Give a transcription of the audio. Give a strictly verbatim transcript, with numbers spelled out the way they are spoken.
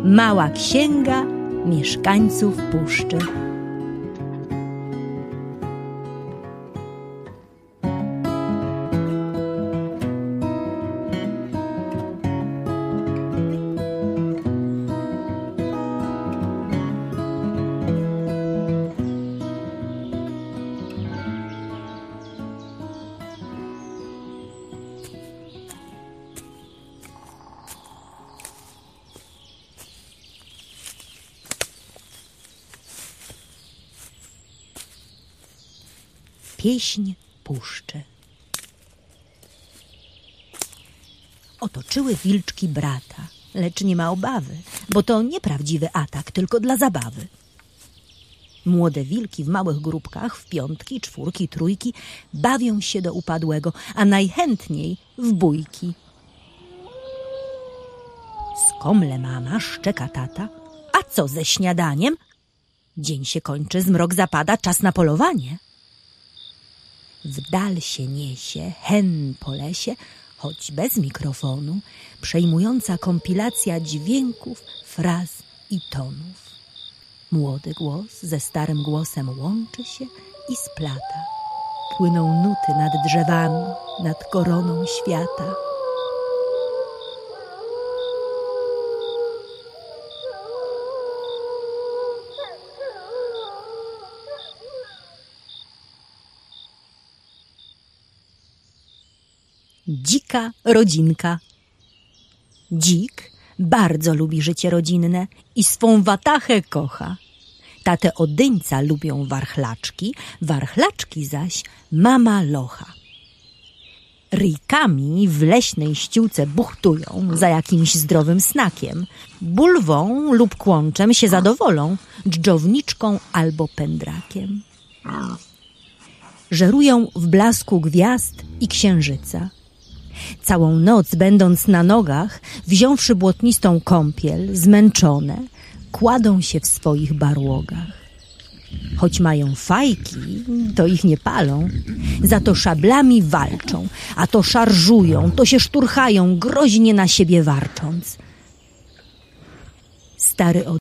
Mała księga mieszkańców puszczy. Pieśń puszczy. Otoczyły wilczki brata, lecz nie ma obawy, bo to nie prawdziwy atak, tylko dla zabawy. Młode wilki w małych grupkach, w piątki, czwórki, trójki, bawią się do upadłego, a najchętniej w bójki. Skomle mama, szczeka tata. A co ze śniadaniem? Dzień się kończy, zmrok zapada, czas na polowanie. W dal się niesie, hen po lesie, choć bez mikrofonu, przejmująca kompilacja dźwięków, fraz i tonów. Młody głos ze starym głosem łączy się i splata. Płyną nuty nad drzewami, nad koroną świata. Dzika rodzinka. Dzik bardzo lubi życie rodzinne i swą watachę kocha. Tatę Odyńca lubią warchlaczki, warchlaczki zaś mama locha. Ryjkami w leśnej ściółce buchtują za jakimś zdrowym snakiem. Bulwą lub kłączem się zadowolą, dżdżowniczką albo pędrakiem. Żerują w blasku gwiazd i księżyca. Całą noc będąc na nogach, wziąwszy błotnistą kąpiel, zmęczone, kładą się w swoich barłogach. Choć mają fajki, to ich nie palą, za to szablami walczą, a to szarżują, to się szturchają, groźnie na siebie warcząc. Stary